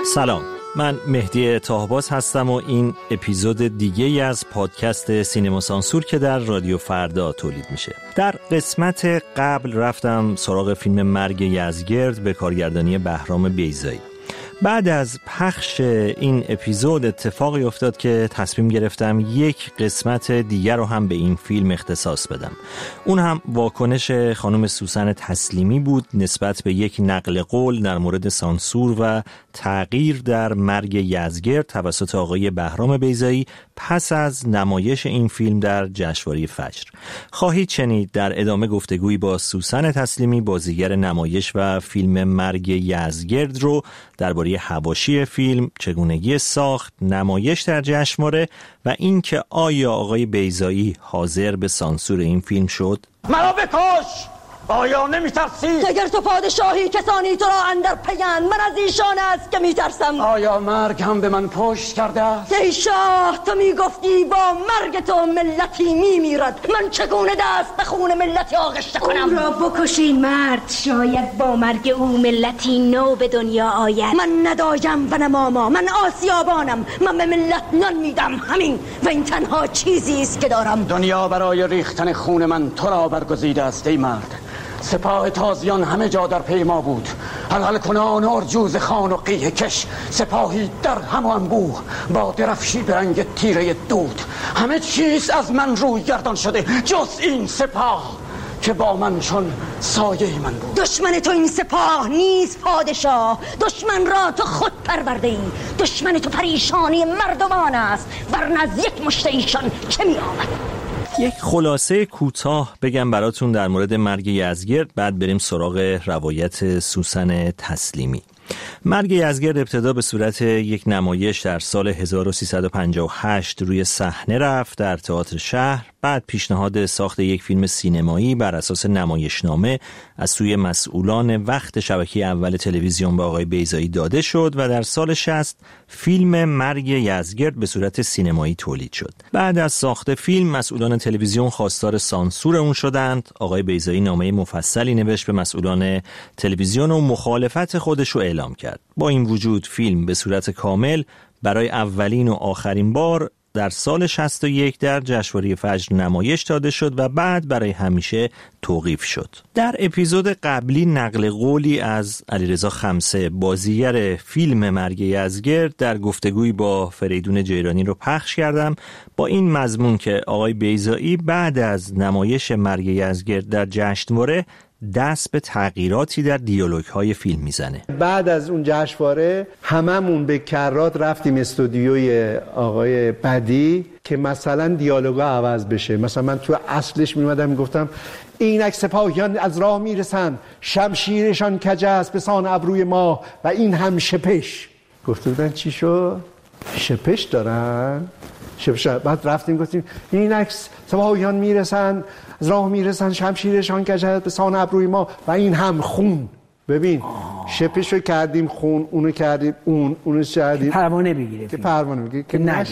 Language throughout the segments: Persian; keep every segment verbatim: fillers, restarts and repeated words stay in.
سلام، من مهدی طاهباز هستم و این اپیزود دیگه ای از پادکست سینما سانسور که در رادیو فردا تولید میشه. در قسمت قبل رفتم سراغ فیلم مرگ یزدگرد به کارگردانی بهرام بیضایی. بعد از پخش این اپیزود اتفاقی افتاد که تصمیم گرفتم یک قسمت دیگر رو هم به این فیلم اختصاص بدم. اون هم واکنش خانم سوسن تسلیمی بود نسبت به یک نقل قول در مورد سانسور و تغییر در مرگ یزدگرد توسط آقای بهرام بیضایی پس از نمایش این فیلم در جشنواره فجر. خواهید شنید در ادامه گفتگویی با سوسن تسلیمی، بازیگر نمایش و فیلم مرگ یزدگرد، رو درباره حواشی فیلم، چگونگی ساخت، نمایش در جشنواره و اینکه آیا آقای بیضایی حاضر به سانسور این فیلم شد. مرا بکش! آیا نمیترسی؟ اگر تو پادشاهی کسانی تو را اندر پیند، من از ایشان است که میترسم. آیا مرگ هم به من پشت کرده است؟ ای شاه، تو میگفتی با مرگ تو ملتی میمیرد، من چگونه دست به خون ملتی آغشته کنم؟ او را بکشین مرد، شاید با مرگ او ملتی نو به دنیا آید. من ندایم و نماما، من آسیابانم، من به ملت نان میدم، همین و این تنها چیزی است که دارم. دنیا برای ریختن خون من تو را برگزیده است ای مرد. سپاه تازیان همه جا در پیما بود، حلقل کنان ارجوز خان و قیه کش، سپاهی در هم و انبوه با درفشی به رنگ تیره دود. همه چیز از من روی گردان شده جز این سپاه که با من چون سایه من بود. دشمن تو این سپاه نیست پادشاه، دشمن را تو خود پرورده ای. دشمن تو پریشانی مردمان است، ورنه از یک مشت ایشان چه می آمد؟ یک خلاصه کوتاه بگم براتون در مورد مرگ یزدگرد، بعد بریم سراغ روایت سوسن تسلیمی. مرگ یزدگرد ابتدا به صورت یک نمایش در سال هزار و سیصد و پنجاه و هشت روی صحنه رفت در تئاتر شهر. بعد پیشنهاد ساخت یک فیلم سینمایی بر اساس نمایشنامه از سوی مسئولان وقت شبکه اول تلویزیون به آقای بیضایی داده شد و در سال شصت فیلم مرگ یزدگرد به صورت سینمایی تولید شد. بعد از ساخت فیلم مسئولان تلویزیون خواستار سانسور اون شدند. آقای بیضایی نامه مفصلی نوشت به مسئولان تلویزیون و مخالفت خودش رو اعلام کرد. با این وجود فیلم به صورت کامل برای اولین و آخرین بار در سال شصت و یک در جشنواره فجر نمایش داده شد و بعد برای همیشه توقیف شد. در اپیزود قبلی نقل قولی از علیرضا خمسه، بازیگر فیلم مرگ یزدگرد، در گفتگویی با فریدون جیرانی رو پخش کردم با این مضمون که آقای بیضایی بعد از نمایش مرگ یزدگرد در جشنواره دست به تغییراتی در دیالوگ‌های فیلم میزنه. بعد از اون جشنواره هممون به کرات رفتیم استودیوی آقای بدی که مثلا دیالوگا عوض بشه. مثلا من تو اصلش میومدم میگفتم اینک سپاهیان از راه میرسن، شمشیرشان کج است به سان ابروی ما و این هم شپش. گفته بودن چی شد؟ شپش دارن؟ شپش. بعد رفتیم گفتیم اینک سپاهیان میرسن از راه میرسن، شمشیرشان کج است به سان ابروی ما و این هم خون. ببین شپشو کردیم خون، اونو کردیم اون، اونو کردیم پروانه بگیره که پروانه بگیره که نشه.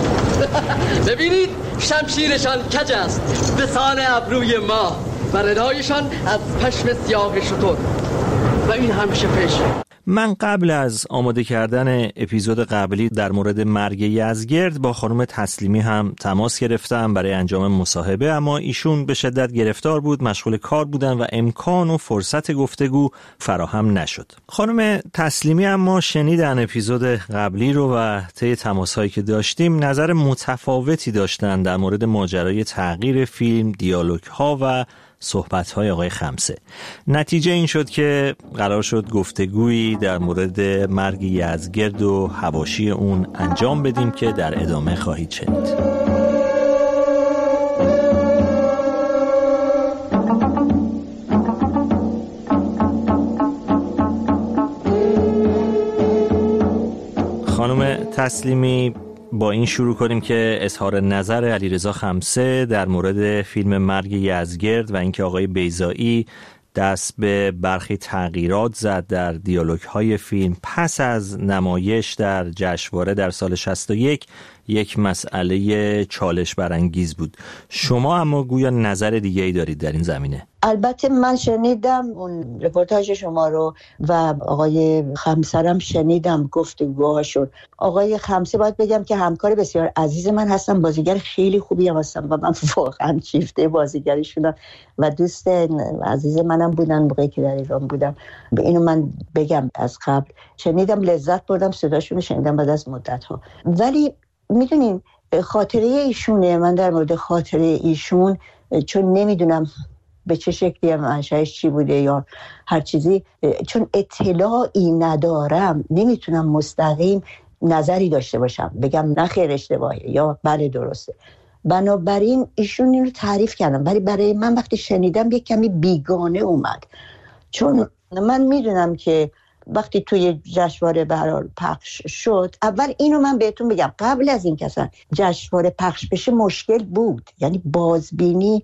ببینید شمشیرشان کج است به سان ابروی ما و ردایشان از پشم سیاه شتر و این هم شپش. من قبل از آماده کردن اپیزود قبلی در مورد مرگ یزدگرد با خانم تسلیمی هم تماس گرفتم برای انجام مصاحبه، اما ایشون به شدت گرفتار بود، مشغول کار بودن و امکان و فرصت گفتگو فراهم نشد. خانم تسلیمی اما شنیدن اپیزود قبلی رو و طی تماس‌هایی که داشتیم نظر متفاوتی داشتن در مورد ماجرای تغییر فیلم، دیالوگ‌ها و صحبت‌های آقای خمسه. نتیجه این شد که قرار شد گفتگویی در مورد مرگ یزدگرد و حواشی اون انجام بدیم که در ادامه خواهید شنید. خانم تسلیمی، با این شروع کنیم که اظهار نظر علیرضا خمسه در مورد فیلم مرگ یزدگرد و اینکه آقای بیضایی دست به برخی تغییرات زد در دیالوگ‌های فیلم پس از نمایش در جشنواره در سال شصت و یک یک مسئله چالش برانگیز بود. شما اما گویا نظر دیگه ای دارید در این زمینه. البته من شنیدم اون رپورتاج شما رو و آقای خمسرم شنیدم گفتگوهاشون. آقای خمسه باید بگم که همکار بسیار عزیز من هستم، بازیگر خیلی خوبی هم هستم و من واقعا شیفته بازیگریشونم و دوست عزیز منم بودن موقعی که در ایران بودم. به اینو من بگم از قبل شنیدم، لذت بردم، صداشون رو شنیدم بعد از مدت ها. ولی میدونین خاطره ایشونه، من در مورد خاطره ایشون چون نمیدونم به چه شکلی منشأش چی بوده یا هر چیزی، چون اطلاعی ندارم نمیتونم مستقیم نظری داشته باشم بگم نه خیر اشتباهه یا بله درسته. بنابراین ایشون اینو تعریف کردم ولی برای من وقتی شنیدم یک کمی بیگانه اومد، چون من میدونم که وقتی توی جشنواره به هر حال پخش شد، اول اینو من بهتون بگم قبل از این که اصلا جشنواره پخش بشه مشکل بود، یعنی بازبینی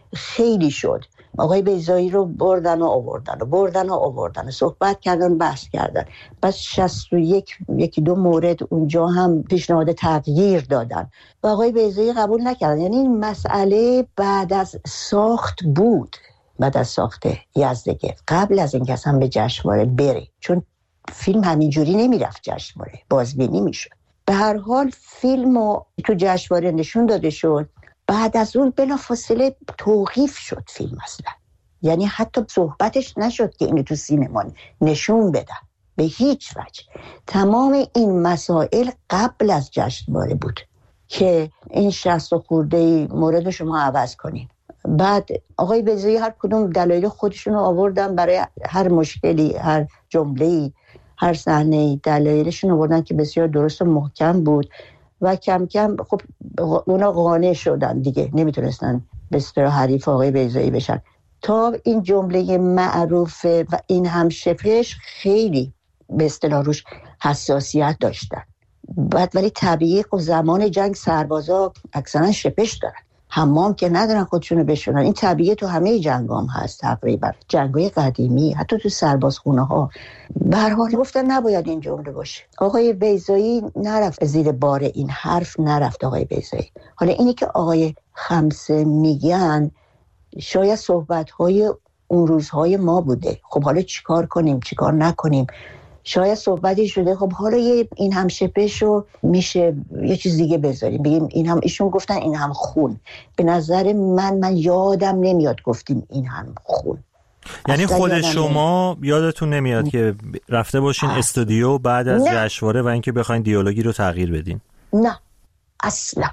خیلی شد. آقای بیضایی رو بردن و آوردن و بردن و آوردن و صحبت کردن، بحث کردن. بس شصت و یک یکی دو مورد اونجا هم پیشنهاد تغییر دادن و آقای بیضایی قبول نکردن. یعنی این مسئله بعد از ساخت بود، بعد از ساخت یزدگرد، قبل از اینکه اصلا به جشنواره بره، چون فیلم همینجوری نمیرفت جشنواره، بازبینی میشد. به هر حال فیلمو تو جشنواره نشون داده شد، بعد از اون بلافاصله توقیف شد فیلم اصلا. یعنی حتی صحبتش نشد که اینو تو سینما نشون بدن به هیچ وجه. تمام این مسائل قبل از جشنواره بود که این شصت و خورده مورد شما عوض کنین. بعد آقای بیضایی هر کدوم دلایل خودشون رو آوردن برای هر مشکلی، هر جمله‌ای، هر صحنه‌ای دلایلشون آوردن که بسیار درست و محکم بود و کم کم خب اونا قانع شدن دیگه، نمیتونستن به اصطلاح حریف آقای بیضایی بشن. تا این جمله معروف و این هم شپش خیلی به اصطلاح روش حساسیت داشتن. بعد ولی طبیعی و زمان جنگ سربازا اکثرا شپش دارن، حمام که ندارن خودشونو بشورن. این طبیعی تو همه جنگام هست تقریبا، جنگای قدیمی، حتی تو سربازخونه ها. به هر حال گفتن نباید این جمله باشه. آقای بیضایی نرفت زیر بار این حرف، نرفت آقای بیضایی. حالا اینی که آقای خمسه میگن شاید صحبت‌های اون روزهای ما بوده. خب حالا چیکار کنیم چیکار نکنیم؟ شاید صحبتی شده خب حالا یه این هم شپشو میشه یه چیز دیگه بذاریم، بگیم این هم، ایشون گفتن این هم خون. به نظر من من یادم نمیاد گفتیم این هم خون. یعنی خود شما نمید. یادتون نمیاد که رفته باشین اصلا استودیو بعد از جشنواره و اینکه بخواین دیالوگی رو تغییر بدین؟ نه اصلا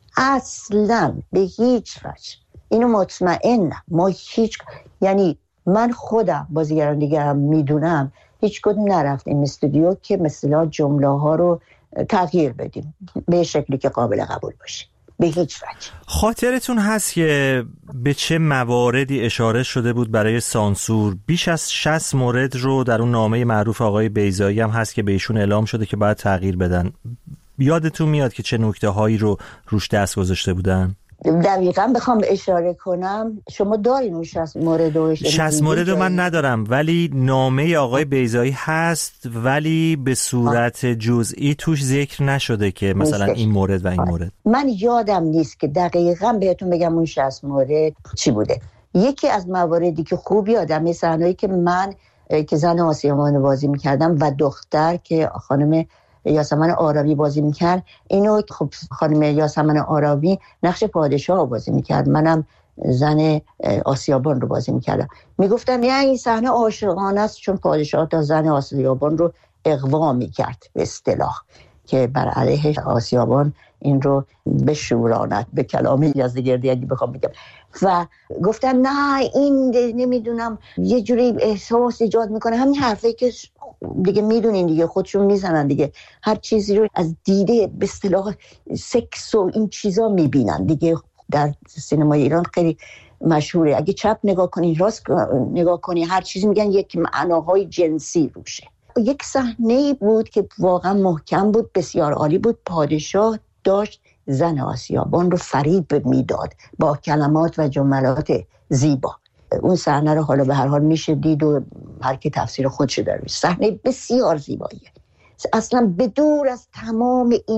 اصلا به هیچ وجه. اینو مطمئنم ما هیچ، یعنی من خودم بازیگران دیگه هم میدونم هیچ کدوم نرفتیم استودیو که مثلا جمله ها رو تغییر بدیم به شکلی که قابل قبول باشه، به هیچ وجه. خاطرتون هست که به چه مواردی اشاره شده بود برای سانسور؟ بیش از شصت مورد رو در اون نامه معروف آقای بیضایی هم هست که به ایشون اعلام شده که باید تغییر بدن. یادتون میاد که چه نکته هایی رو روش دست گذاشته بودن؟ دقیقاً بخوام اشاره کنم، شما دارین اون شصت مورد رو؟ شصت مورد رو من ندارم ولی نامه آقای بیضایی هست، ولی به صورت جزئی توش ذکر نشده که مثلا این مورد و این مورد. من یادم نیست که دقیقاً بهتون بگم اون شصت مورد چی بوده. یکی از مواردی که خوب یادم، یه صحنه‌ای که من که زن آسیابان بازی می‌کردم و دختر که خانم یاسمن آرامی بازی میکرد، اینو خب خانم یاسمن آرامی نقش پادشاه بازی میکرد، منم زن آسیابان رو بازی میکردم. میگفتم یعنی این صحنه عاشقانه است چون پادشاه تا زن آسیابان رو اغوا میکرد به اصطلاح که بر علیه آسیابان این رو بشوراند، به کلام یزدگردی اگه بخوام بگم. و گفتم نه این نمیدونم یه جوری احساس ایجاد میکنه، همین حرفی که دیگه میدونین دیگه، خودشون میزنن دیگه، هر چیزی رو از دیده به اصطلاح سکس و این چیزا میبینن دیگه. در سینمای ایران خیلی مشهوره، اگه چپ نگاه کنی راست نگاه کنی هر چیزی میگن یک معناهای جنسی روشه. یک صحنه بود که واقعا محکم بود، بسیار عالی بود. پادشاه داشت زن آسیابان رو فریب میداد با کلمات و جملات زیبا. اون صحنه رو حالا به هر حال میشه دید و هر کی تفسیر خودش داره. صحنه بسیار زیباییه، اصلا بدور از تمام این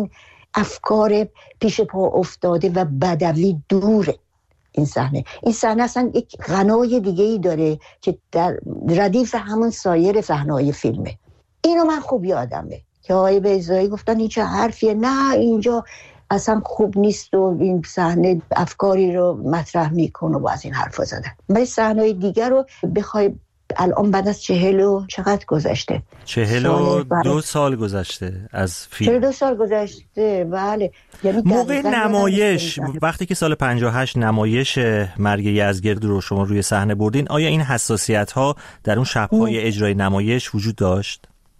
افکار پیش پا افتاده و بدوی دوره. این صحنه این صحنه اصلا یک غنای دیگه ای داره که در ردیف همون سایر صحنه‌های فیلمه. اینو من خوب یادمه که آقای بیضایی گفتن این چه حرفیه، نه اینجا اصلا خوب نیست و این صحنه افکاری رو مطرح میکنه و از این حرفا زدن. ولی صحنه‌های دیگر رو بخوای الان بعد از چهل و چقدر گذشته؟ چهل و دو سال گذشته از فیلم. چهل و دو سال گذشته، بله. یعنی موقع نمایش، وقتی که سال پنجاه و هشت نمایش مرگ یزگرد رو شما روی صحنه بردین، آیا این حساسیت ها در اون شب‌های اجرای نمایش وجود داشت؟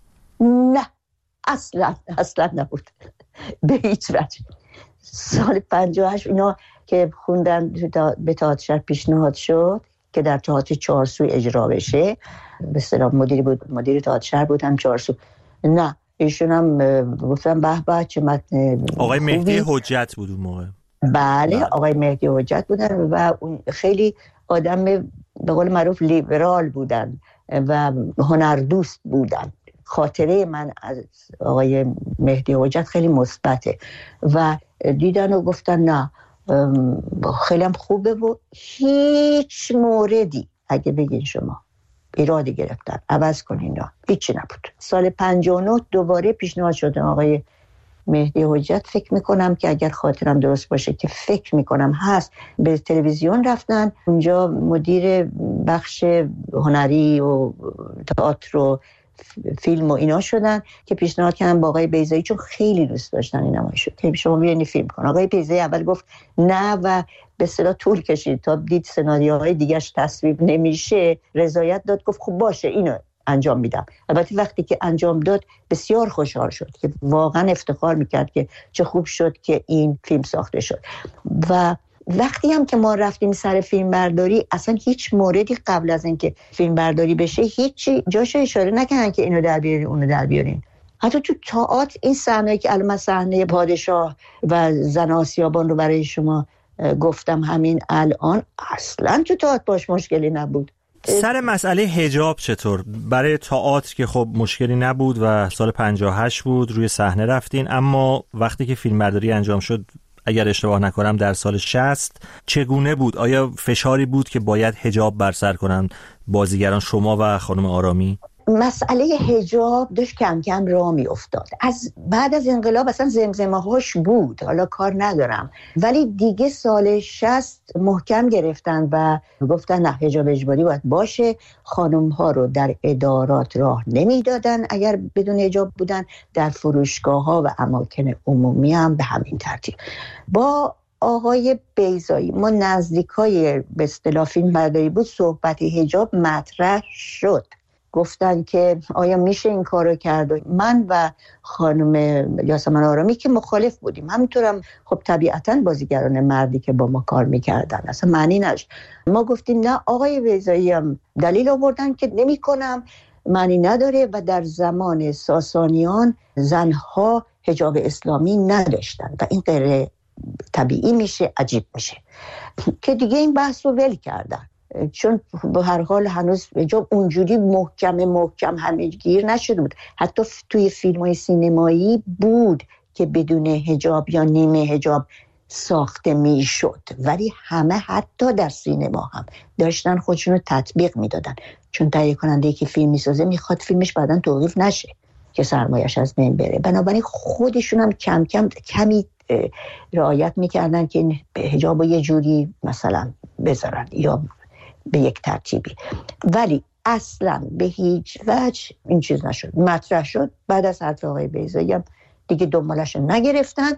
نه، اصلا اصلا نبود به هیچ وجه. سال پنجاه و هشت اینا که خوندن به تئاتر شهر پیشنهاد شد که در تئاتر چهارسو اجرا بشه، به اصطلاح مدیر بود، مدیر تئاتر شهر بودم چهارسو. نه ایشون هم گفتن به به چه متن. آقای مهدی حجت بود اون موقع. بله آقای مهدی حجت بودن و اون خیلی آدم به قول معروف لیبرال بودن و هنردوست بودن. خاطره من از آقای مهدی حجت خیلی مثبته و دیدن و گفتن نه خیلی هم خوبه و هیچ موردی اگه بگین شما ایرادی گرفتن عوض کنین، نه هیچی نبود. سال پنجاه و نه دوباره پیشنهاد شده آقای مهدی حجت، فکر میکنم که اگر خاطرم درست باشه که فکر میکنم هست، به تلویزیون رفتن، اونجا مدیر بخش هنری و تئاتر و فیلم و اینا شدن که پیشنهاد کردن با آقای بیضایی، چون خیلی دوست داشتن این نمایش که شما بیاین فیلم کن. آقای بیضایی اول گفت نه و به اصطلاح طول کشید تا دید سناریوهای دیگه‌اش تصویب نمیشه، رضایت داد، گفت خب باشه اینو انجام میدم. البته وقتی که انجام داد بسیار خوشحال شد که واقعا افتخار میکرد که چه خوب شد که این فیلم ساخته شد. و وقتی هم که ما رفتیم سر فیلم برداری، اصلا هیچ موردی قبل از اینکه فیلم برداری بشه هیچی جاش اشاره نکردن که اینو در بیارین اونو در بیارین. حتی تو تئاتر این صحنه که الان صحنه پادشاه و زن آسیابان رو برای شما گفتم همین الان، اصلا تو تئاتر باش مشکلی نبود. سر مسئله حجاب چطور؟ برای تئاتر که خب مشکلی نبود و سال پنجاه و هشت بود روی صحنه رفتین، اما وقتی که فیلم برداری انجام شد اگر اشتباه نکنم در سال شصت، چگونه بود؟ آیا فشاری بود که باید حجاب بر سر کنن بازیگران شما و خانم آرامی؟ مسئله حجاب داشت کم کم راه می افتاد. از بعد از انقلاب اصلا زمزمه هاش بود، حالا کار ندارم، ولی دیگه سال شصت محکم گرفتن و گفتن نه حجاب اجباری باید باشه. خانم ها رو در ادارات راه نمی دادن اگر بدون حجاب بودن، در فروشگاه ها و اماکن عمومی هم به همین ترتیب. با آقای بیضایی ما نزدیکای به اصطلاح فیلم برداری بود، صحبت حجاب مطرح شد. گفتن که آیا میشه این کارو کرد؟ من و خانم یاسمن آرامی که مخالف بودیم، همینطورم خب طبیعتاً بازیگران مردی که با ما کار میکردن اصلا معنی نشد. ما گفتیم نه، آقای بیضایی هم دلیل آوردن که نمیکنم، معنی نداره و در زمان ساسانیان زنها حجاب اسلامی نداشتن و این غیر طبیعی میشه، عجیب میشه که دیگه این بحث رو ول کردن، چون به هر حال هنوز حجاب اونجوری محکم محکم همه گیر نشده بود. حتی توی فیلم‌های سینمایی بود که بدون حجاب یا نیمه حجاب ساخته میشد، ولی همه حتی در سینما هم داشتن خودشون رو تطبیق میدادن، چون تهیه کننده که فیلم میسازه میخواد فیلمش بعداً توقیف نشه که سرمایه‌اش از بین بره. بنابراین خودشون هم کم کم کمی رعایت میکردن که این حجاب رو یه جوری مثلا بذارن یا به یک ترتیبی، ولی اصلا به هیچ وجه این چیز نشد. مطرح شد بعد از حرف آقای بیضایی هم دیگه دنبالش نگرفتن.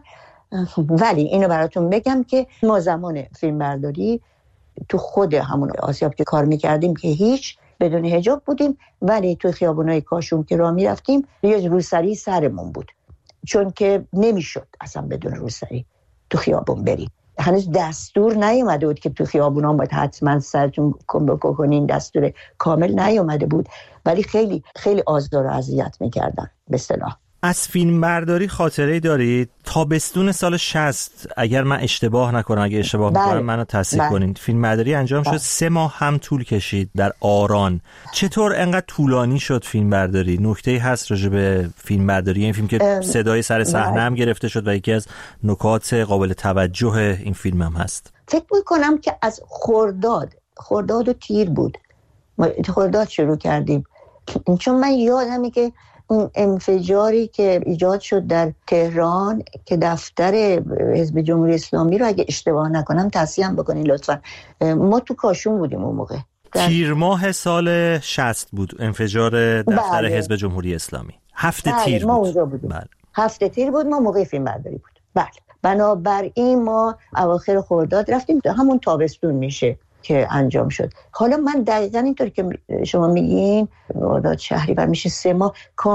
ولی اینو براتون بگم که ما زمان فیلم برداری تو خود همون آسیاب که کار میکردیم که هیچ بدون حجاب بودیم، ولی تو خیابونای کاشون که راه میرفتیم یه روسری سرمون بود، چون که نمیشد اصلا بدون روسری تو خیابون بریم. هنوز دستور نیومده بود که تو خیابونان باید حتما سرتون کنبکو کنین، دستور کامل نیومده بود، ولی خیلی خیلی آزار و اذیت میکردن به اصطلاح. از فیلم برداری خاطره‌ای دارید؟ تابستون سال شصت اگر من اشتباه نکنم، اگه اشتباه بله. میکنم منو تصحیح بله. کنید، فیلم برداری انجام شد. بله. سه ماه هم طول کشید در آران. چطور انقدر طولانی شد فیلم برداری؟ نکته‌ای هست راجع به فیلم برداری این فیلم که صدای سر صحنه هم گرفته شد و یکی از نکات قابل توجه این فیلم هم هست؟ فکر میکنم که از خرداد خرداد و تیر بود، ما خرداد شروع کردیم، چون من یادمه که اون انفجاری که ایجاد شد در تهران که دفتر حزب جمهوری اسلامی رو اگه اشتباه نکنم تصحیح بکنین لطفا، ما تو کاشون بودیم اون موقع. تیر ماه سال شصت بود انفجار دفتر بله. حزب جمهوری اسلامی. هفته بله. تیر ما بود. اونجا بودیم. بله. هفته تیر بود، ما موقع فیلم برداری بود. بله. بنابراین ما اواخر خرداد رفتیم، همون تابستون میشه که انجام شد. حالا من دقیقاً اینطور که شما میگین مرداد شهریور میشه سه ماه،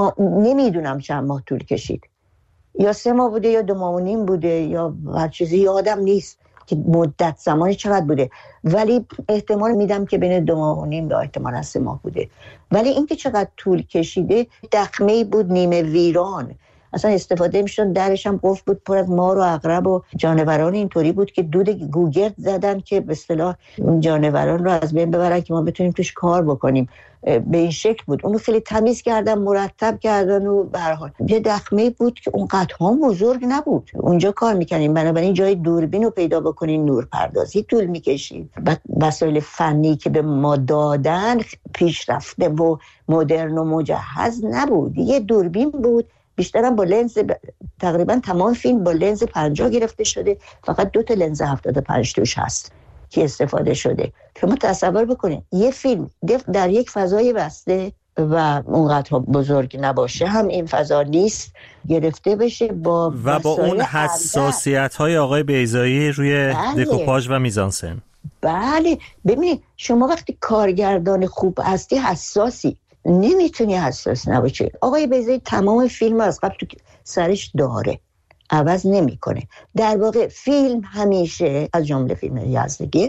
نمیدونم چند ماه طول کشید، یا سه ماه بوده یا دو ماه و نیم بوده یا هر چیزی، یادم نیست که مدت زمانی چقدر بوده، ولی احتمال میدم که بین دو ماه و نیم به احتمال سه ماه بوده. ولی اینکه چقدر طول کشیده، دخمه‌ای بود نیمه ویران، اصلا استفاده میشدن، درش هم قفل بود، پر از مار و عقرب و جانوران اینطوری بود که دود گوگرد زدن که به اصطلاح اون جانوران رو از بین ببرن که ما بتونیم توش کار بکنیم. به این شکل بود. اونو خیلی تمیز کردن، مرتب کردن و به هر حال یه دخمه بود که اونقدر هم بزرگ نبود. اونجا کار میکنیم، بنابراین جای دوربین رو پیدا بکنین، نور پردازی طول میکشید. وسایل فنی که به ما دادن پیشرفته و مدرن و مجهز نبود. یه دوربین بود، بیشترم با لنز ب... تقریبا تمام فیلم با لنز پنجاه گرفته شده، فقط دو تا لنز هفتاد و پنج توش هست که استفاده شده. شما تصور بکنید یه فیلم در یک فضای بسته و اونقدر بزرگ نباشه، هم این فضا نیست، گرفته بشه با و با اون حساسیت های آقای بیضایی روی بله. دکوپاژ و میزانسن. بله ببینید شما وقتی کارگردان خوب هستی حساسی، نمیتونی حساس نباشی. آقای بیضایی تمام فیلم از قبل تو سرش داره، عوض نمیکنه. در واقع فیلم همیشه از جمله فیلم یزدگیر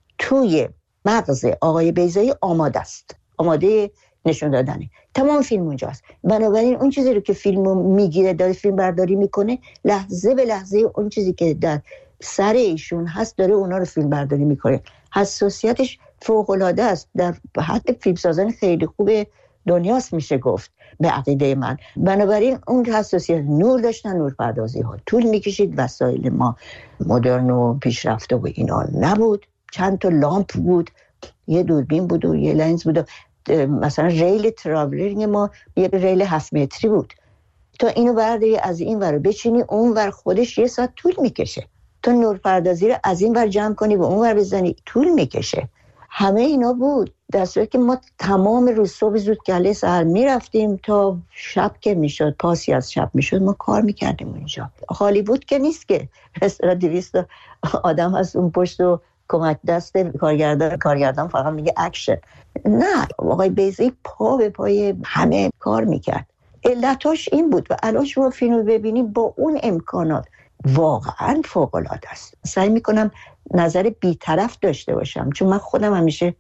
توی مغز آقای بیضایی آماده است، آماده نشون دادنه. تمام فیلم اونجاست. بنابراین اون چیزی رو که فیلمو میگیره داره فیلم برداری میکنه، لحظه به لحظه اون چیزی که در سر ایشون هست داره اونا رو فیلم برداری میکنه. حساسیتش فوق العاده است، در حد فیلمسازان خیلی خوب دنیاست میشه گفت به عقیده من. بنابراین اون حساسیت نور داشتن، نور پردازی ها طول میکشید، وسایل ما مدرن و پیشرفته و اینا نبود، چند تا لامپ بود، یه دوربین بود و یه لنز بود و مثلا ریل تراولینگ ما یه ریل هفت متری بود، تا اینو برداری از این ور بچینی اون ور خودش یه ساعت طول میکشه، تا نور پردازی رو از این ور جمع کنی و اون ور بزنی طول میکشه. همه اینا بود، در صورتی که ما تمام روز صبح زود گله سحر میرفتیم تا شب که میشد، پاسی از شب میشد ما کار میکردیم اونجا. هالیوود که نیست که مثلا دویست آدم هست اون پشت و کمک دست کارگردان کارگردان فقط میگه اکشن. نه، آقای بیضایی پا به پای همه کار میکرد. علتاش این بود و الان شما فیلم رو ببینید با اون امکانات واقعا فوق العاده است. سعی میکنم نظر بی‌طرف داشته باشم، چون من خودم همیشه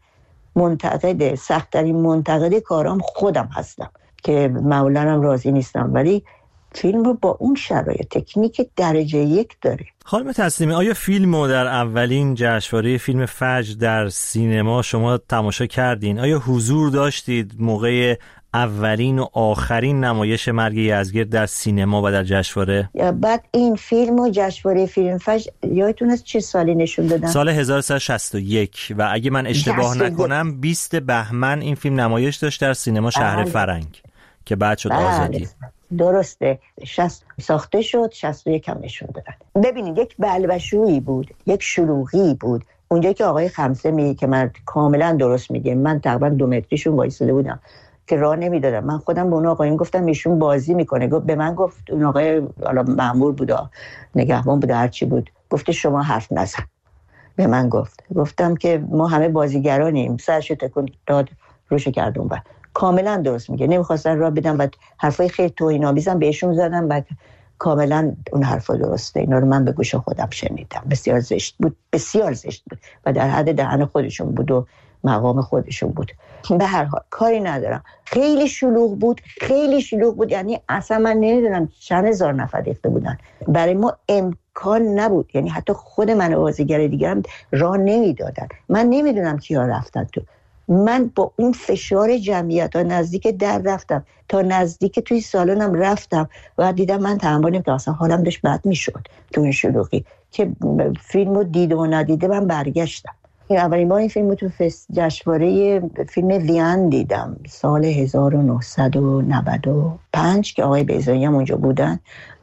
منتقد، سخت‌ترین منتقد کارام خودم هستم که معمولاً هم راضی نیستم، ولی فیلم رو با اون شرایط تکنیک درجه یک داره. خانم تسلیمی، آیا فیلم رو در اولین جشنواره فیلم فجر در سینما شما تماشا کردین؟ آیا حضور داشتید موقع اولین و آخرین نمایش مرگ یزدگرد در سینما و در جشنواره؟ بعد این فیلم و جشنواره فیلم فجر یادتون است چه سالی نشون دادن؟ سال هزار و سیصد و شصت و یک و اگه من اشتباه نکنم بیست بهمن این فیلم نمایش داشت در سینما شهر بله. فرنگ که بعد شد بله. آزادی. درسته، شصت ساخته شد، شصت و یک هم نشون دادن. ببینید یک بلبشویی بود، یک شلوغی بود اونجا که آقای خمسه میگه که من کاملا درست میگه، من تقریبا دو متریشون وایساده بودم که راه نمیدادم. من خودم به اون آقایون گفتم ایشون بازی میکنه، گفت به من گفت اون آقای حالا مأمور بود نگهبان بود هر چی بود، گفت شما حرف نزن. به من گفت گفتم که ما همه بازیگرانیم، سرش تکون داد روش کردم. بعد کاملا درست میگه، نمیخواستن راه بدم، بعد حرفای خیلی توهین‌آمیزم بهشون زدم، بعد کاملا اون حرفا درسته، اینا رو من به گوش خودم شنیدم. بسیار زشت بود، بسیار زشت بود و در حد دهن خودشون بود و مقام خودشون بود. به هر حال کاری ندارم، خیلی شلوغ بود، خیلی شلوغ بود، یعنی اصلا من نمیدونم چند هزار نفر ریخته بودن. برای ما امکان نبود، یعنی حتی خود من و بازیگر دیگه هم راه نمیدادن. من نمیدونم کیا رفتن تو. من با اون فشار جمعیت تا نزدیک در رفتم، تا نزدیک توی سالنم رفتم و دیدم من تحمل نمی‌کردم، اصلا حالم داشت بد میشد تو این شلوغی که فیلمو دیده و ندیده من برگشتم. اولین بار این فیلم رو تو جشنواره فیلم وین دیدم سال هزار و نهصد و نود و پنج که آقای بیضایی هم اونجا بودن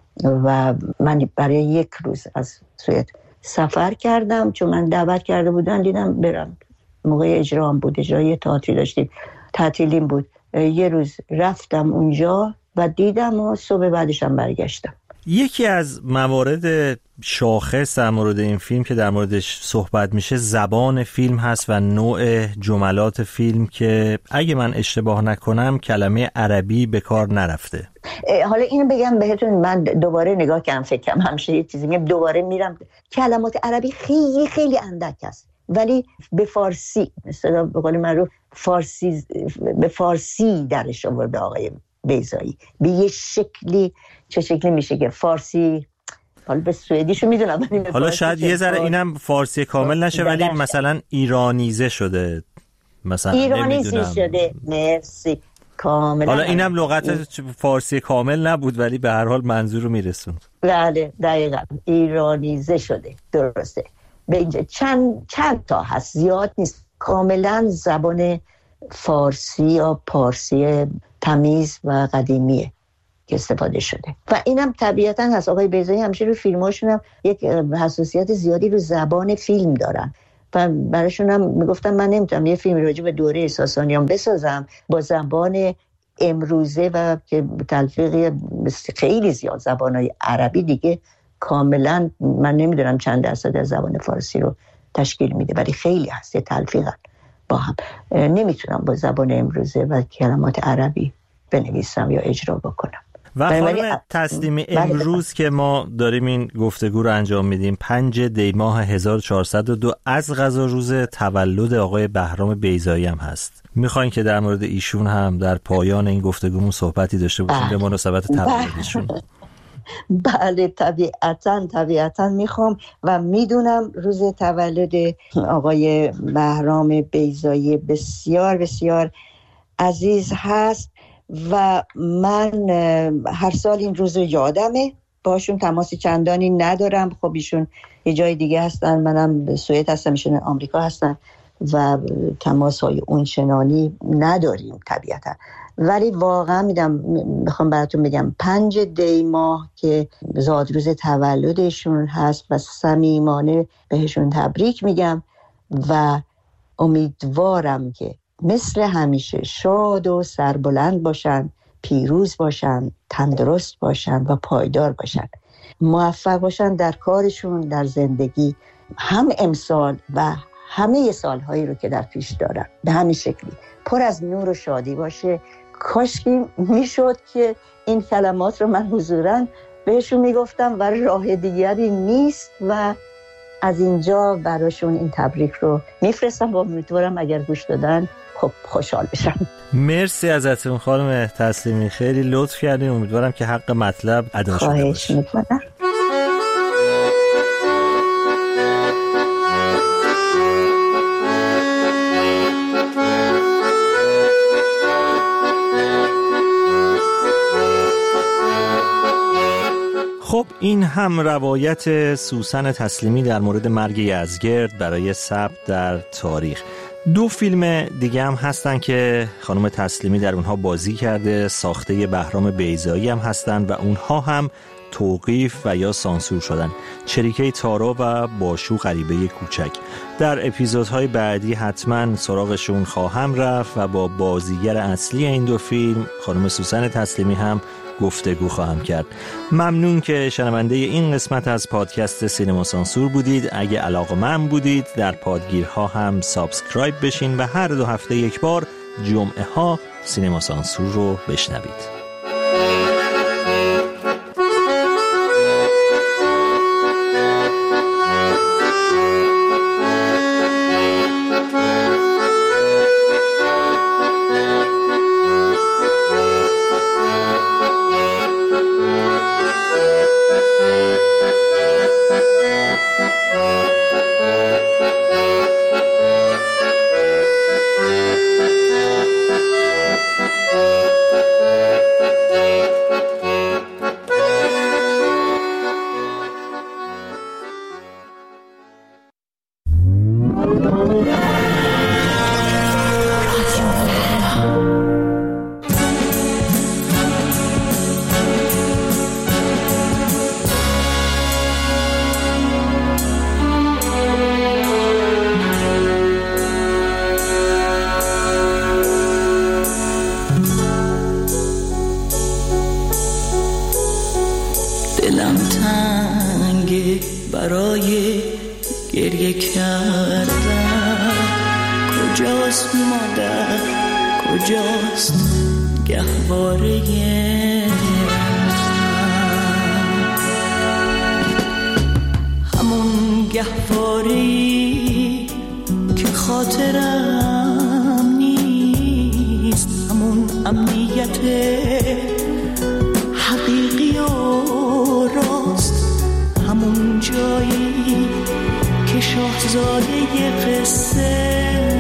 و من برای یک روز از سوئد سفر کردم چون من دعوت کرده بودن، دیدم برم. موقع اجرا هم بود، اجرای تئاتری داشتیم، تعطیلیم بود. یه روز رفتم اونجا و دیدم و صبح بعدش هم برگشتم. یکی از موارد شاخص در مورد این فیلم که در موردش صحبت میشه زبان فیلم هست و نوع جملات فیلم که اگه من اشتباه نکنم کلمه عربی به کار نرفته. حالا اینو بگم بهتون، من دوباره نگاه کردم، فکرم همیشه یه چیزی میگم دوباره میرم، کلمات عربی خیلی خیلی اندک است ولی به فارسی مثلا به قول معروف فارسی به فارسی درش آورده آقای بیضایی به یه شکلی. چه شکلی میشه که فارسی، حالا به سوئدیشو میدونم ولی حالا شاید یه ذره اینم فارسی کامل نشه ولی مثلا ایرانیزه شده، مثلا ایرانیزه شده. مرسی، کاملا. حالا اینم لغت فارسی کامل نبود ولی به هر حال منظور رو میرسوند. بله دقیقاً ایرانیزه شده، درسته. به اینجا چند چند تا هست، زیاد نیست، کاملا زبان فارسی یا پارسی تمیز و قدیمیه که استفاده شده و اینم طبیعتاً هست. آقای بیضایی همیشه رو فیلماشون هم یک حساسیت زیادی رو زبان فیلم دارن و براشون هم میگفتم من نمیتونم یه فیلم راجع به دوره ساسانیان بسازم با زبان امروزه و که تلفیق خیلی زیاد زبانهای عربی دیگه کاملا من نمیدونم چند درصد از زبان فارسی رو تشکیل میده ولی خیلی هست تلفیقا با هم. نمیتونم با زبان امروزه و کلمات عربی بنویسم یا اجرا بکنم. و خانم تسلیمی امروز که ما داریم این گفتگو رو انجام میدیم پنج دی ماه هزار و چهارصد و دو از قضا روز تولد آقای بهرام بیضایی هم هست. میخواین که در مورد ایشون هم در پایان این گفتگومون صحبتی داشته باشیم به مناسبت تولدشون؟ بله طبیعتاً طبیعتاً میخوام و میدونم روز تولد آقای بهرام بیضایی بسیار بسیار عزیز هست و من هر سال این روز رو یادمه، باشون تماسی چندانی ندارم. خب ایشون یه جای دیگه هستن، منم سوئد هستم، ایشون آمریکا هستن و تماس های اون چنانی نداریم طبیعتا. ولی واقعا میدم میخوام براتون بگم پنج دی ماه که زادروز تولدشون هست و صمیمانه بهشون تبریک میگم و امیدوارم که مثل همیشه شاد و سربلند باشن، پیروز باشن، تندرست باشن و پایدار باشن، موفق باشن در کارشون، در زندگی، هم امسال و همه سالهایی رو که در پیش دارن به همین شکلی پر از نور و شادی باشه. کاشکی میشد که این کلمات رو من حضوراً بهشون میگفتم و راه دیگری نیست و از اینجا براشون این تبریک رو میفرستم و امیدوارم اگر گوش دادن خب خوشحال بشم. مرسی ازتون خانم تسلیمی، خیلی لطف کردین. امیدوارم که حق مطلب ادا شده باشه. خواهش میکنم. خب این هم روایت سوسن تسلیمی در مورد مرگ یزگرد برای ثبت در تاریخ. دو فیلم دیگه هم هستن که خانم تسلیمی در اونها بازی کرده، ساخته بهرام بیضایی هم هستن و اونها هم توقیف و یا سانسور شدن. چریکه تارا و باشو غریبه کوچک. در اپیزودهای بعدی حتما سراغشون خواهم رفت و با بازیگر اصلی این دو فیلم خانم سوسن تسلیمی هم گفتگو خواهم کرد. ممنون که شنونده این قسمت از پادکست سینما سانسور بودید. اگه علاقه‌مند بودید در پادگیرها هم سابسکرایب بشین و هر دو هفته یک بار جمعه ها سینما سانسور رو بشنوید. گریه کردن. کجاست مادر، کجاست گهواره همون گهواره‌ای که خاطرم نیست، همون امنیت حقیقی و راست، همون جایی که شاهزاده قصه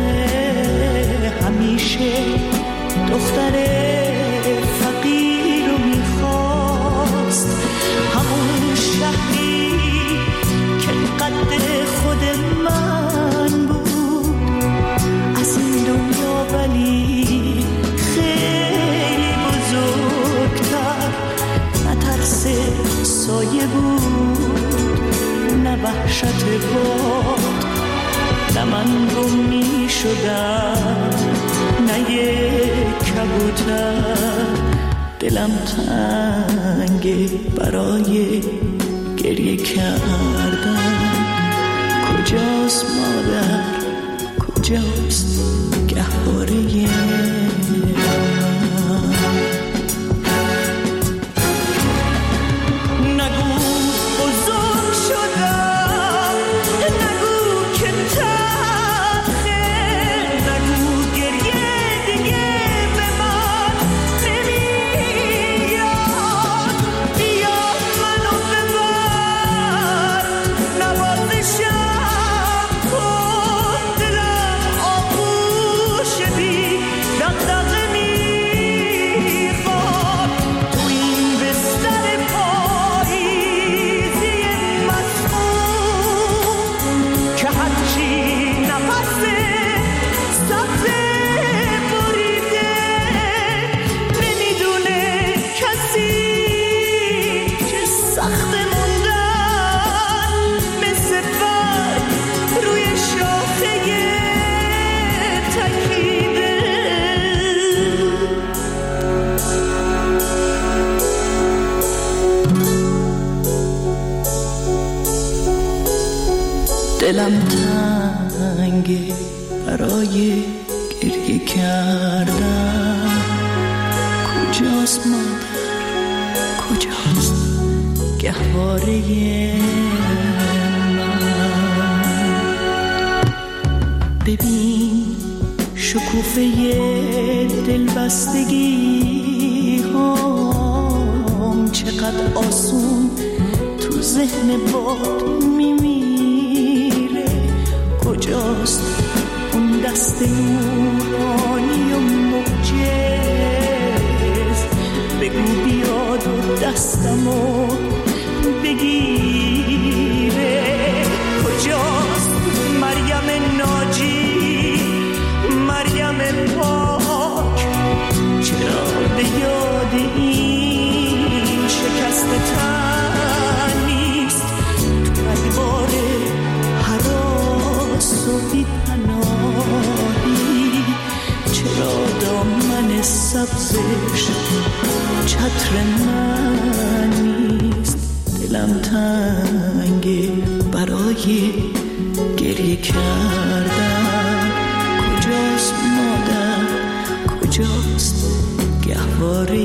همیشه دختر فقیر رو میخواست، همون شهری که قد خود من بود، از این دنیا ولی خیلی بزرگتر، نه ترس سایه بود نه وحشت باد، نه من گم می شدم نه یک کبوتر. دلم تنگه برای گریه کردن. کجاست مادر، کجاست گهواره دلم تنگه برای گریه کردن. کجاست مادر، کجاست گهواره من؟ ببین شکوفه دلبستگی هم چقدر آسون تو ذهن باد میمیره. کجاست اون دست نورانی و معجز؟ بگو بیاد و دستمو بگیره. کجاست مریم ناجی، مریم پاک؟ چرا به یاد این شکست تن نیست؟ تو ادوار هراس و بی پناهی چرا دامن سبزش چتر من نیست؟ دلم تنگه برای گریه کردن. کجاست مادر، کجاست گهواره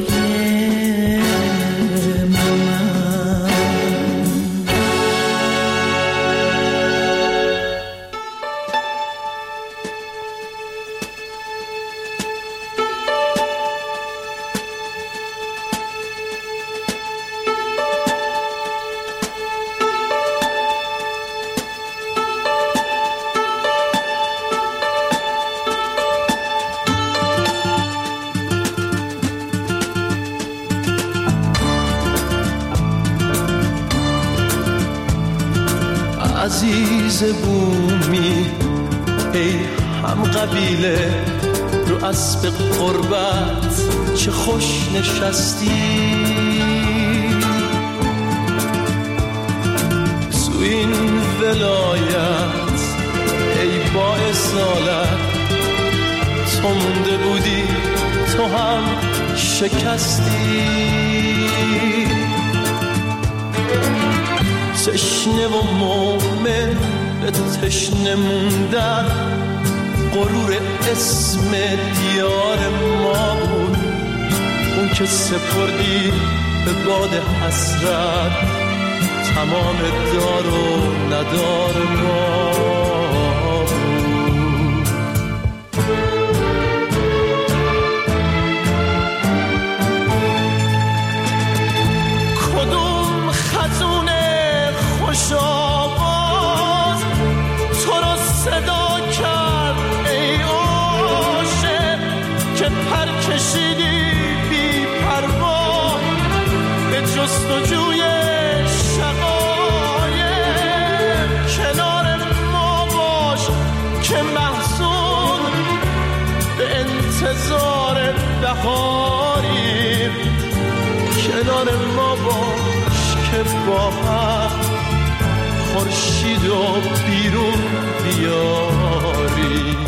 عزیز بومی، ای هم قبیله، رو اسب قربت چه خوش نشستی. تو این ولایت ای با اصالت، تو مونده بودی تو هم شکستی. تشنه و مومن تشنه موندن غرور اسم دیار ما بود، اون که سپردی به باد حسرت تمام دار و ندار ما بود. کدوم خزون خوش آواز تو رو صدا کرد ای عاشق که پر کشیدی بی پروا به جستجوی که محزون به انتظار بهاریم، کنار ما باش که با هم خورشید و بیرون بیاریم.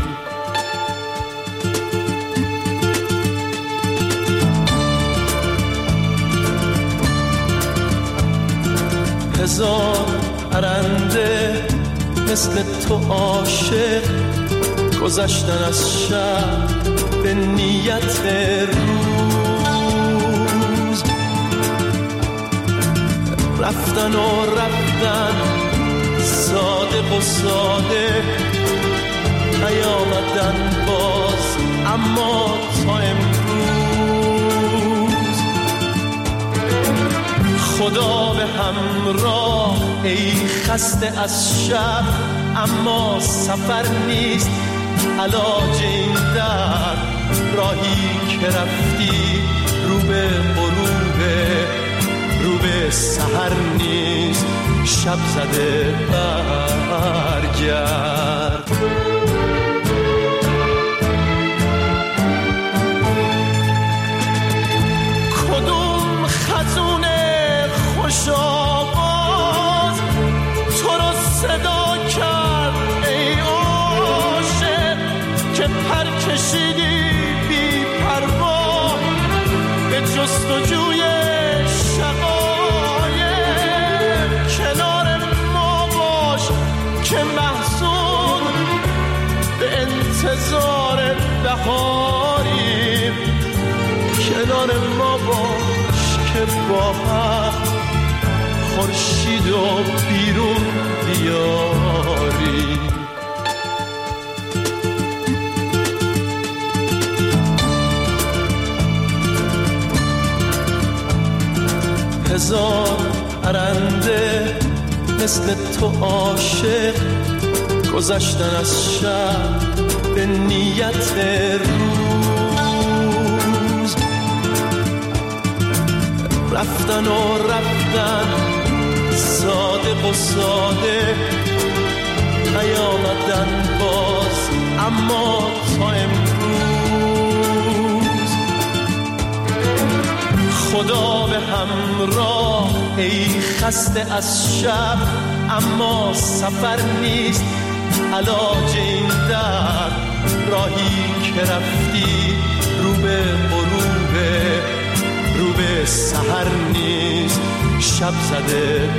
هزار پرنده مثل تو عاشق گذشتن از شب به نیت روز، رفتن و رفتن صادق و ساده نیامدن باز اما تا امروز. خدا به همراه ای خسته از شب، اما سفر نیست علاج این در، راهی که رفتی رو به غروب رو به سحر نیست، شب زده برگرد. کدوم خزون خوش آواز تو رو صدا کرد ای عاشق که پر کشیدی بی پروا به جستجوی شقایق، کنار ما باش که محزون به انتظار بهاریم، کنار ما باش که با هم خورشید و بیرون بیاری. هزار پرنده مثل تو عاشق گذشتن از شب به نیت روز، رفتن و رفتن صادق و ساده نیامدن باز اما تا امروز. خدا به همراه ای خسته از شب، اما سفر نیست علاج این در، راهی که رفتی رو به غروب رو به سحر نیست، شب زده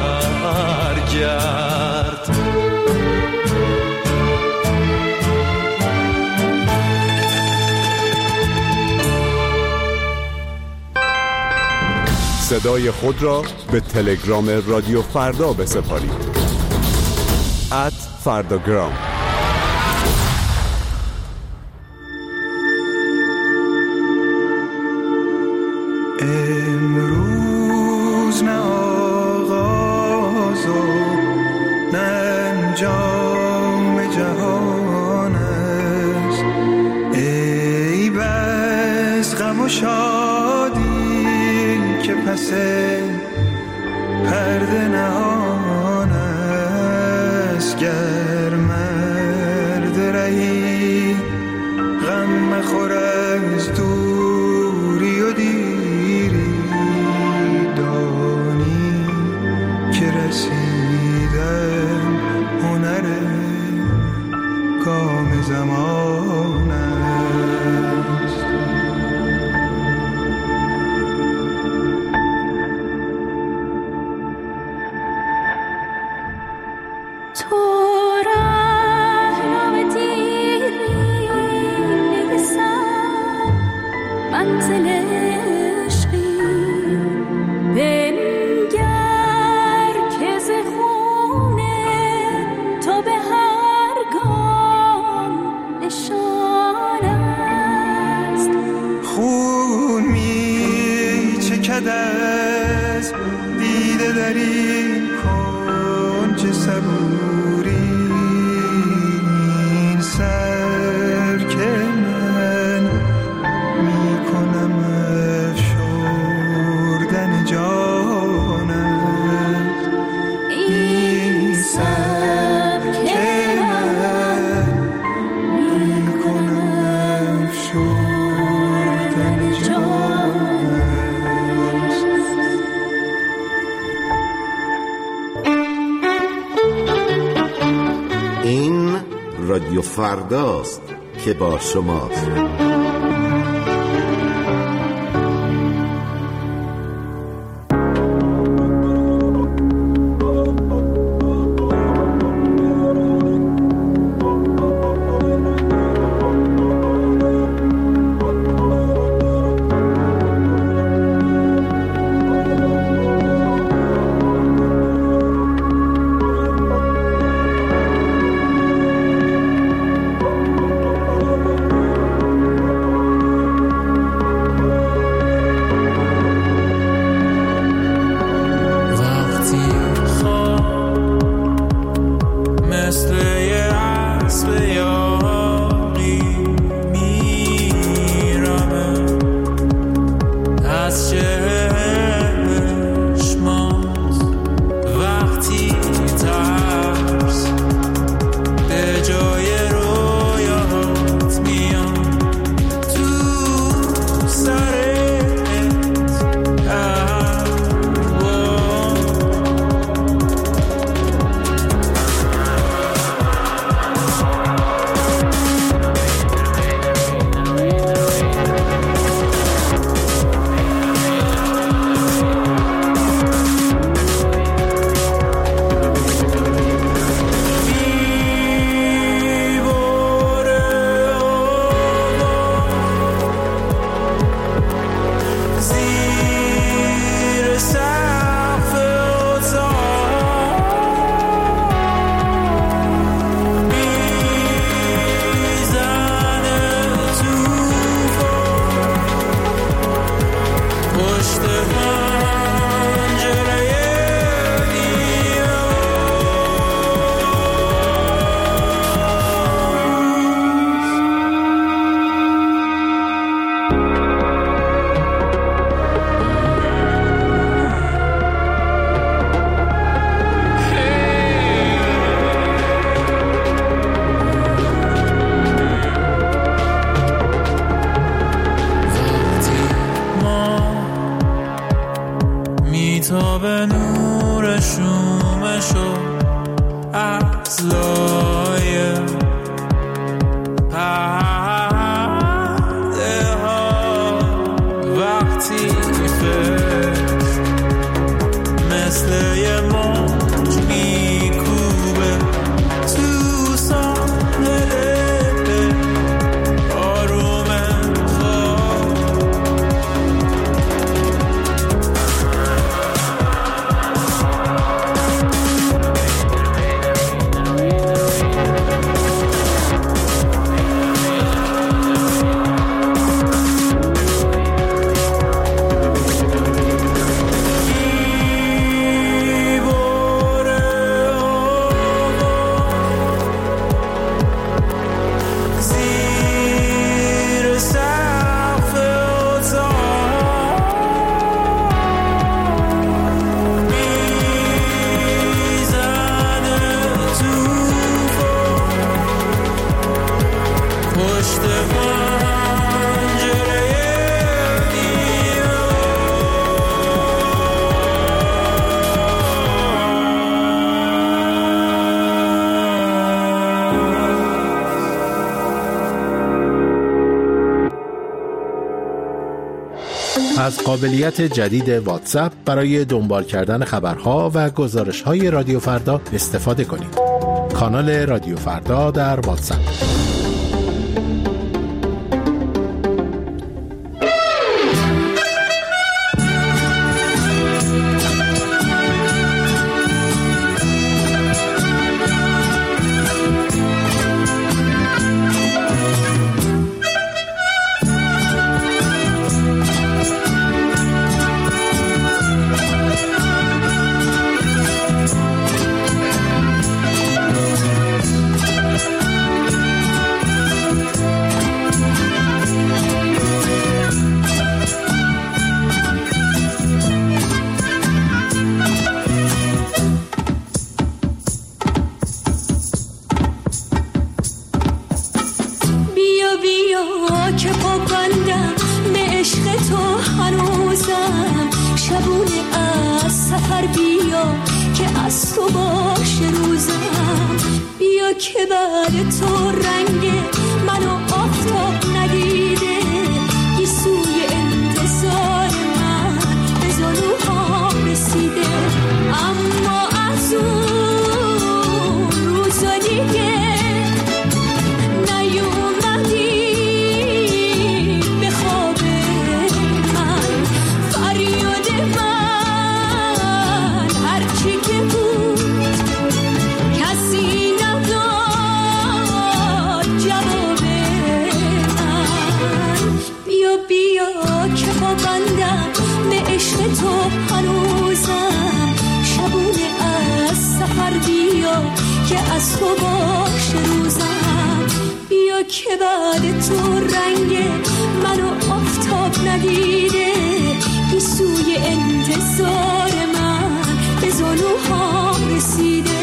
برگرد. صدای خود را به تلگرام رادیو فردا بسپارید. ات فرداگرام. امروز نه آغاز و نه انجام جهان است، ای بس غم و شادی که پس پرده نهان است. گر مرد رهی غم مخور از دوری و دیری، دانی که رسیدن هنر کام زمان است. تو منزل عشقی بنگر که ز خونه تو به هر گام نشان است. خون می چکد از دیده در این کنج صبوری، این سر که من می کنم افشردن جان است. این سر که من می کنم افشردن جان است. این رادیو فرداست که با شماست. تا به نور شومشو از لایه پرده ها وقتی فکر مثل یه موج میکوبه تو ساحل آروم از قابلیت جدید واتساپ برای دنبال کردن خبرها و گزارش‌های رادیو فردا استفاده کنید. کانال رادیو فردا در واتساپ. هنوزم شبونه از سفر بیا که از تو باشه روزم بیا که بعد تو رنگ منو آفتاب ندیده گیسوی انتظار من به زانوهام رسیده اما از اون روزا دیگه نیومدی به خواب من فریاد من هرچی که بود کسی نداد جواب من بیا بیا که پابندم به عشق تو هنوزم شبونه از سفر بیا که از تو باشه روزم بیا که بعد تو رنگ منو آفتاب ندیده گیسوی انتظار من به زانوهام رسیده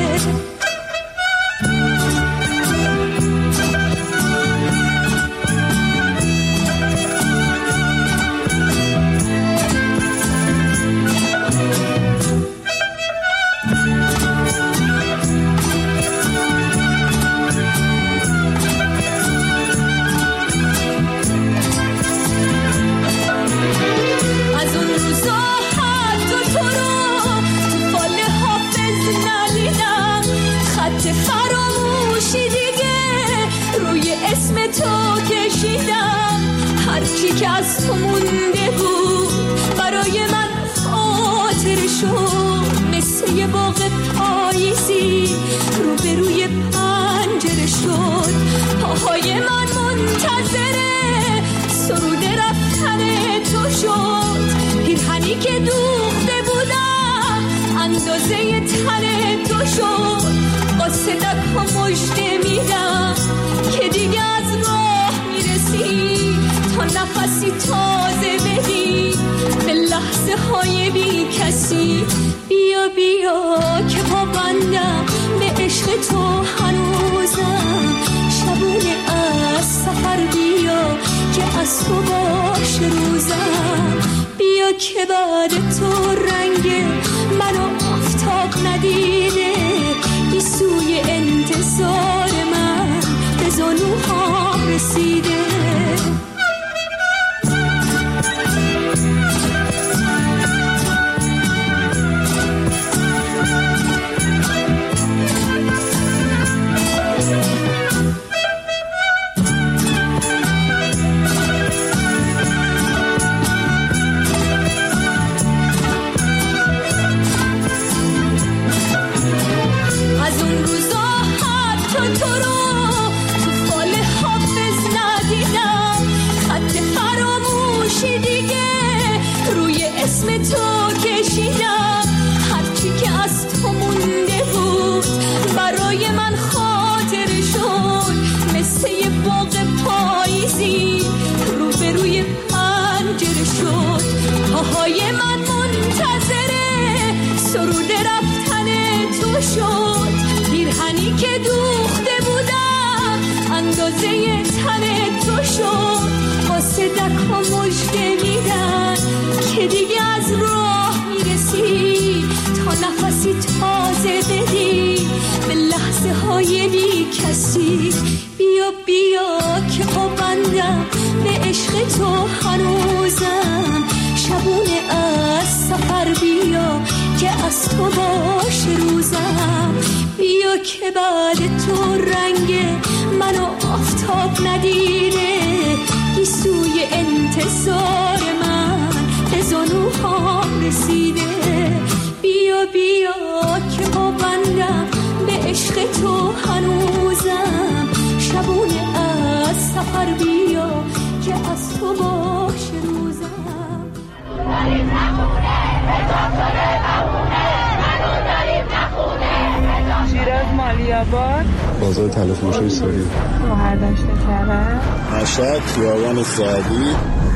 که از تو مونده بود برای من خاطر شد مثل یه باغ پاییزی روبروی پنجره شد پاهای من منتظره سرود رفتن تو شد پیرهنی که دوخته بودم اندازه تن تو شد قاصدک ها مژده میدم که دیگه از راه میرسی تا نفسی تازه بدی به لحظه های بی کسی بیا بیا که پابندم به عشق تو هنوزم شبونه از سفر بیا که از تو باشه روزم بیا که بعد تو رنگ منو آفتاب ندیده گیسوی انتظار من به زانوهام رسیده بیا بیا که پابندم به عشق تو هنوزم شبونه از سفر بیا که از تو باشه روزم بیا که بعد تو رنگ منو آفتاب ندیده گیسوی انتظار من به زانوهام رسیده بیا بیا که پابندم به عشق تو هنوزم شبونه از سفر بیا که از تو باشه روزم داریم نخونه هزار ساله بمونه منو داریم نخونه شیراز مالیاباد بازار تلفروشی سوری مهردشت کرد مشهد خیابان سعدی